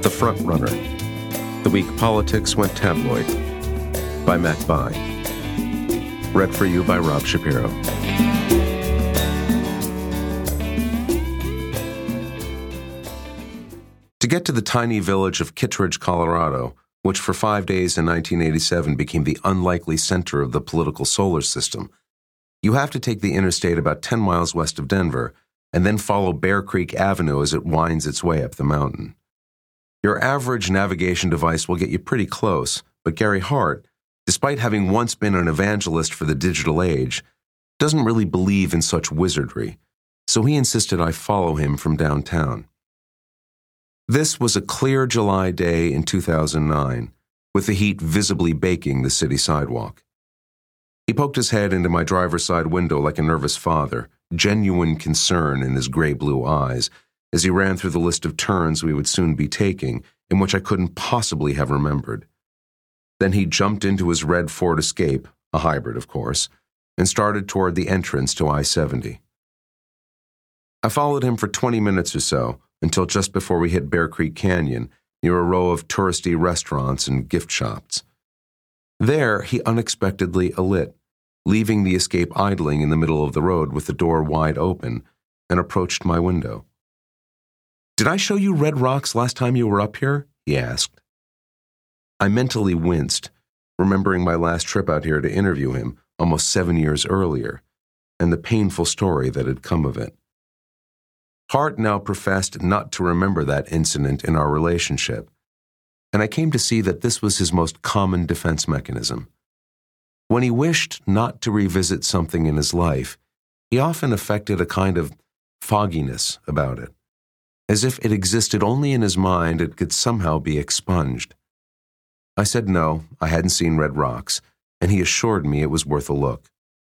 The Front Runner, The Week Politics Went Tabloid, by Matt Bai. Read for you by Rob Shapiro. To get to the tiny village of Kittredge, Colorado, which for 5 days in 1987 became the unlikely center of the political solar system, you have to take the interstate about 10 miles west of Denver and then follow Bear Creek Avenue as it winds its way up the mountain. Your average navigation device will get you pretty close, but Gary Hart, despite having once been an evangelist for the digital age, doesn't really believe in such wizardry, so he insisted I follow him from downtown. This was a clear July day in 2009, with the heat visibly baking the city sidewalk. He poked his head into my driver's side window like a nervous father, genuine concern in his gray-blue eyes, as he ran through the list of turns we would soon be taking, in which I couldn't possibly have remembered. Then he jumped into his red Ford Escape, a hybrid of course, and started toward the entrance to I-70. I followed him for 20 minutes or so, until just before we hit Bear Creek Canyon, near a row of touristy restaurants and gift shops. There, he unexpectedly alit, leaving the Escape idling in the middle of the road with the door wide open, and approached my window. "Did I show you Red Rocks last time you were up here?" he asked. I mentally winced, remembering my last trip out here to interview him almost 7 years earlier, and the painful story that had come of it. Hart now professed not to remember that incident in our relationship, and I came to see that this was his most common defense mechanism. When he wished not to revisit something in his life, he often affected a kind of fogginess about it, as if it existed only in his mind and could somehow be expunged. I said no, I hadn't seen Red Rocks, and he assured me it was worth a look.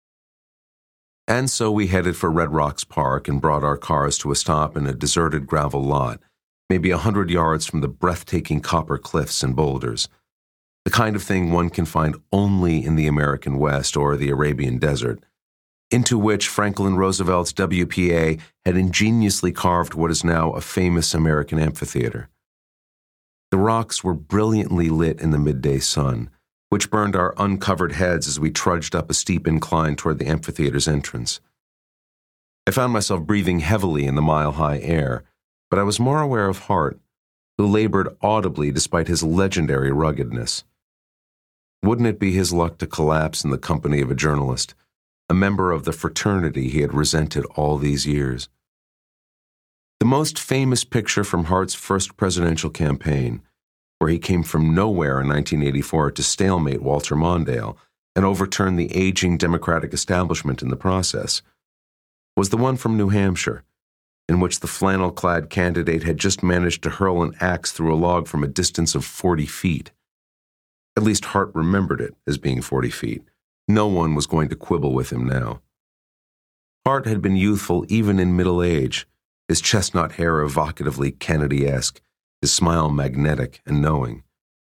And so we headed for Red Rocks Park and brought our cars to a stop in a deserted gravel lot, maybe 100 yards from the breathtaking copper cliffs and boulders, the kind of thing one can find only in the American West or the Arabian Desert, into which Franklin Roosevelt's WPA had ingeniously carved what is now a famous American amphitheater. The rocks were brilliantly lit in the midday sun, which burned our uncovered heads as we trudged up a steep incline toward the amphitheater's entrance. I found myself breathing heavily in the mile-high air, but I was more aware of Hart, who labored audibly despite his legendary ruggedness. Wouldn't it be his luck to collapse in the company of a journalist, a member of the fraternity he had resented all these years? The most famous picture from Hart's first presidential campaign, where he came from nowhere in 1984 to stalemate Walter Mondale and overturn the aging Democratic establishment in the process, was the one from New Hampshire, in which the flannel-clad candidate had just managed to hurl an axe through a log from a distance of 40 feet. At least Hart remembered it as being 40 feet. No one was going to quibble with him now. Hart had been youthful even in middle age, his chestnut hair evocatively Kennedy-esque, his smile magnetic and knowing.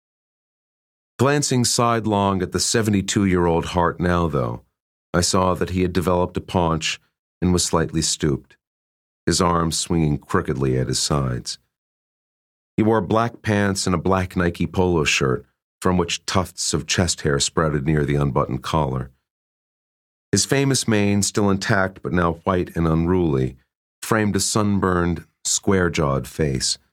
Glancing sidelong at the 72-year-old Hart now, though, I saw that he had developed a paunch and was slightly stooped, his arms swinging crookedly at his sides. He wore black pants and a black Nike polo shirt, from which tufts of chest hair sprouted near the unbuttoned collar. His famous mane, still intact but now white and unruly, framed a sunburned, square-jawed face,